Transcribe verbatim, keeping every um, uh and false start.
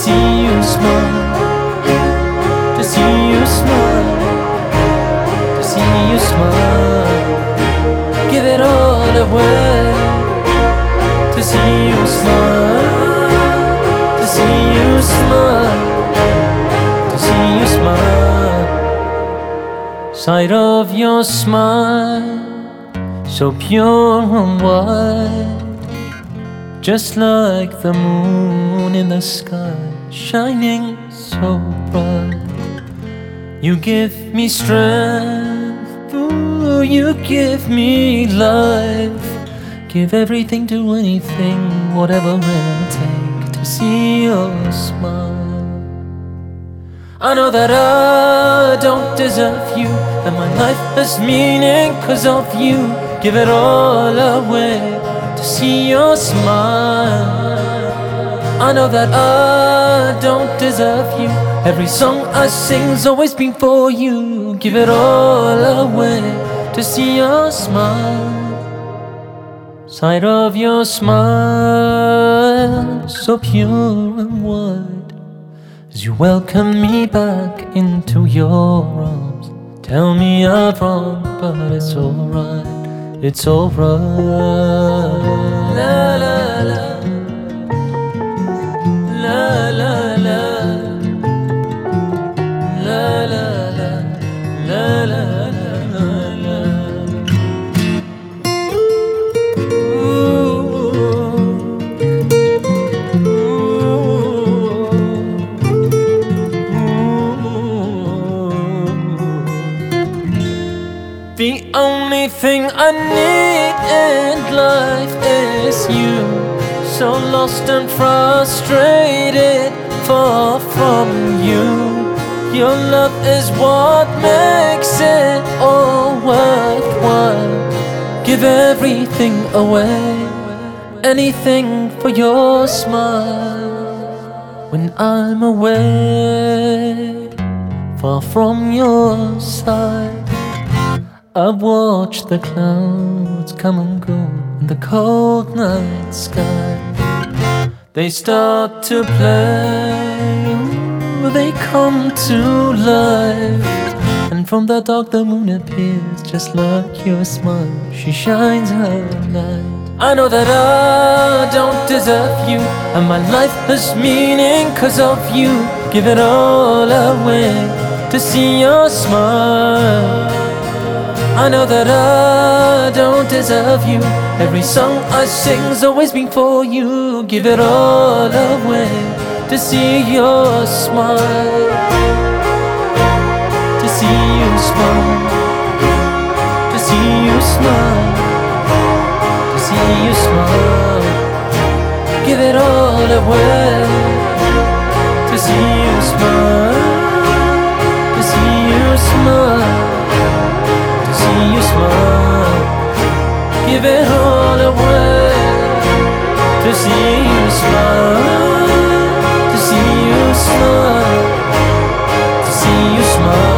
see you smile, to see you smile, to see you smile. Give it all away, to see you smile, to see you smile, to see you smile. Sight of your smile, so pure and white, just like the moon in the sky, shining so bright. You give me strength, ooh, you give me life. Give everything to anything, whatever it'll take, to see your smile. I know that I don't deserve you, and my life has meaning cause of you. Give it all away to see your smile. I know that I don't deserve you. Every song I sing's always been for you. Give it all away to see your smile. Sight of your smile, so pure and wide, as you welcome me back into your arms. Tell me I'm wrong, but it's alright. It's alright. La la la, la la la, la la la, la la la, la. Ooh, ooh. The only thing I need in life is you. So lost and frustrated, far from you. Your love is what makes it all worthwhile. Give everything away, anything for your smile. When I'm away, far from your side, I watch the clouds come and go in the cold night sky. They start to play, they come to life, and from the dark the moon appears, just like your smile. She shines her light. I know that I don't deserve you, and my life has meaning cause of you. Give it all away to see your smile. I know that I don't deserve you. Every song I sing's always been for you. Give it all away to see your smile, to see you smile, to see you smile, to see you smile. Give it all away to see you smile, to see you smile, see you smile. Give it all away to see you smile, to see you smile, to see you smile.